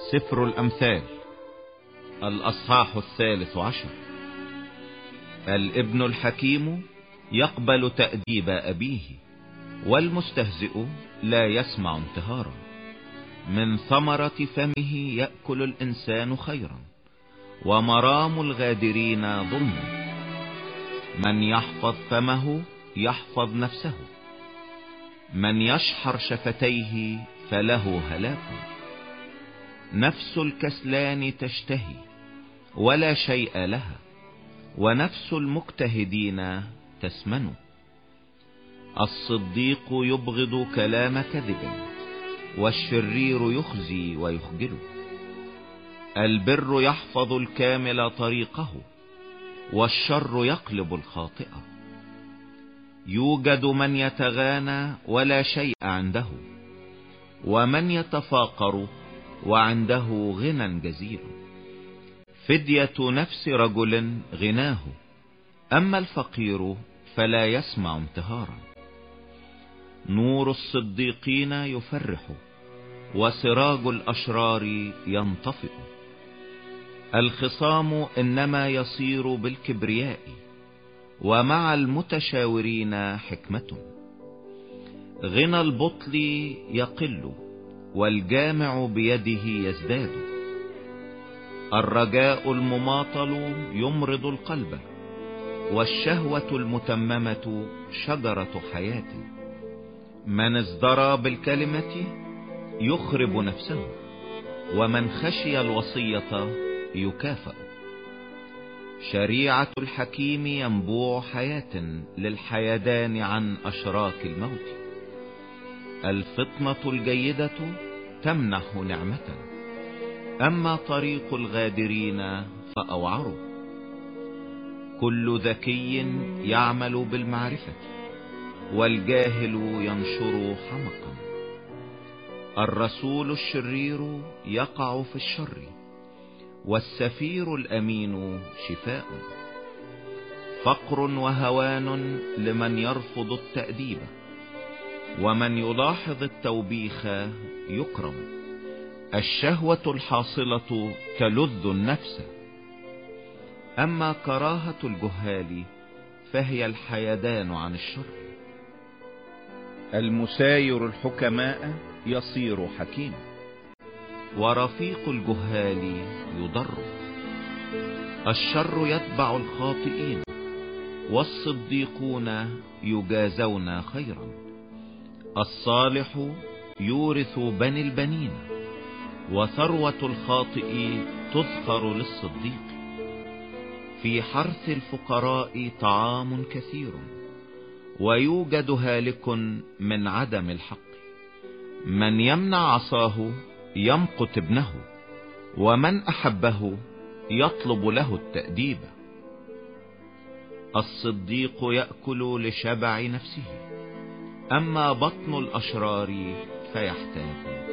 سفر الأمثال الأصحاح 13. الابن الحكيم يقبل تأديب أبيه، والمستهزئ لا يسمع انتهارا. من ثمرة فمه يأكل الإنسان خيرا، ومرام الغادرين ظلم. من يحفظ فمه يحفظ نفسه، من يشحر شفتيه فله هلاك. نفس الكسلان تشتهي ولا شيء لها، ونفس المجتهدين تسمن. الصديق يبغض كلام كذب، والشرير يخزي ويخجل. البر يحفظ الكامل طريقه، والشر يقلب الخاطئ. يوجد من يتغانى ولا شيء عنده، ومن يتفاقر وعنده غنى جزيل. فدية نفس رجل غناه، أما الفقير فلا يسمع انتهارا. نور الصديقين يفرح، وسراج الأشرار ينطفئ. الخصام إنما يصير بالكبرياء، ومع المتشاورين حكمة. غنى البطل يقل، والجامع بيده يزداد. الرجاء المماطل يمرض القلب، والشهوة المتممة شجرة حياة. من ازدرى بالكلمة يخرب نفسه، ومن خشي الوصية يكافأ. شريعة الحكيم ينبوع حياة للحيدان عن أشراك الموت. الفطنة الجيدة تمنح نعمة، أما طريق الغادرين فأوعر. كل ذكي يعمل بالمعرفة، والجاهل ينشر حمقا. الرسول الشرير يقع في الشر، والسفير الأمين شفاء. فقر وهوان لمن يرفض التأديب، ومن يلاحظ التوبيخ يكرم. الشهوة الحاصلة تلذ النفس، أما كراهة الجهال فهي الحيدان عن الشر. المساير الحكماء يصير حكيم، ورفيق الجهال يضر. الشر يتبع الخاطئين، والصديقون يجازون خيرا. الصالح يورث بني البنين، وثروة الخاطئ تذخر للصديق. في حرث الفقراء طعام كثير، ويوجد هالك من عدم الحق. من يمنع عصاه يمقت ابنه، ومن أحبه يطلب له التأديب. الصديق يأكل لشبع نفسه، أما بطن الأشرار فيحتاج.